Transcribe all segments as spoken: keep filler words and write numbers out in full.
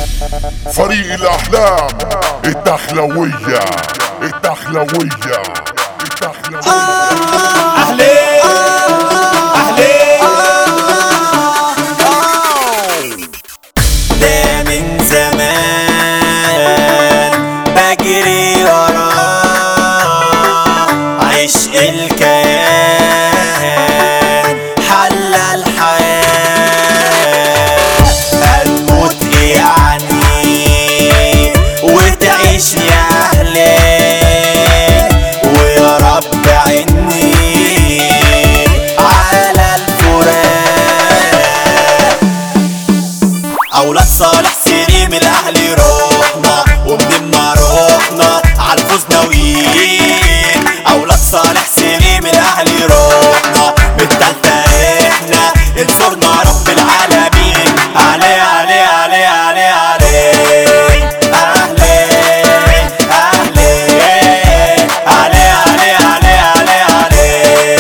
فريق الأحلام الدخلوية الدخلوية الدخلوية. أهلين أهلين ده من زمان بجري وراه عشق الكيان حل الحياة هتموت يعني وتعيش يا أهلين ويا رب عني على الفراق. أولاد صالح سليم الأهل روحنا ومن ما روحنا عالفوز ناويين. أولاد صالح سليم الأهل روحنا بالتالتة احنا انصرنا رب العالمين. علي علي علي علي علي أهلين أهلين علي علي علي علي علي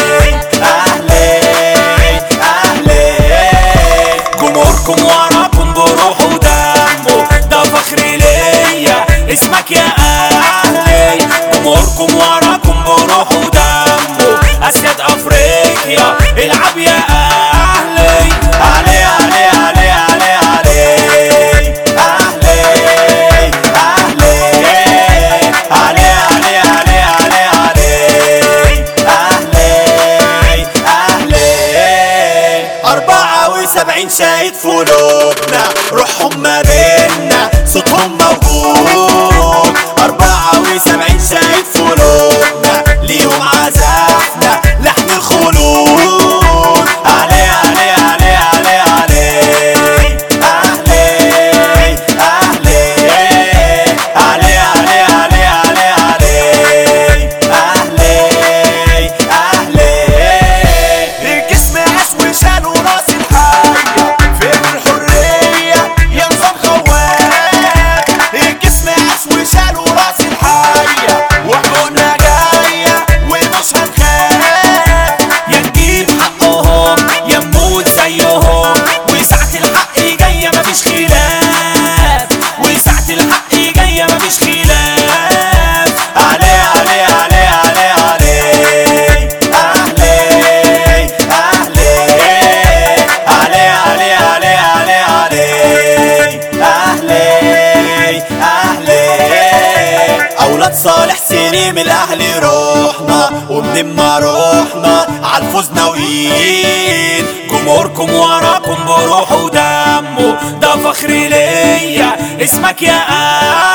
أهلين أهلين. جمهوركم وراكم بروح ودمه ده فخر ليا اسمك يا أهلي. جمهوركم وراكم بروح ودمه أسياد أفريقيا العب يا أهلي. علي علي علي علي علي أهلي أهلي علي علي علي علي علي أهلي أهلي. أربعة وسبعين شاهد في قلوبنا روحهم ما بينا صوتهم موجود. أربعة وسبعين شاهد في قلوبنا ليهم عزفنا لحن الخلود. علي علي علي علي علي أهلي أهلي علي علي علي علي علي أهلي أهلي. الجسم عاش وشال وراس الحية فين الحرية يا نظام خواف. الجسم عاش وشال وراس الحية وحقوقنا جاية ومش هنخاف. يا نجيب حقهم يا نموت زيهم وساعة الحق جاية مفيش خلاف. وساعة الحق جاية مفيش خلاف. علي علي علي علي علي أهلي أهلي علي علي علي علي علي أهلي أهلي. أولاد صالح سليم الأهل روحنا ومن ما روحنا عالفوز ناويين. جمهوركم وراكم بروح ودمه ده فخر ليا اسمك يا أهلي.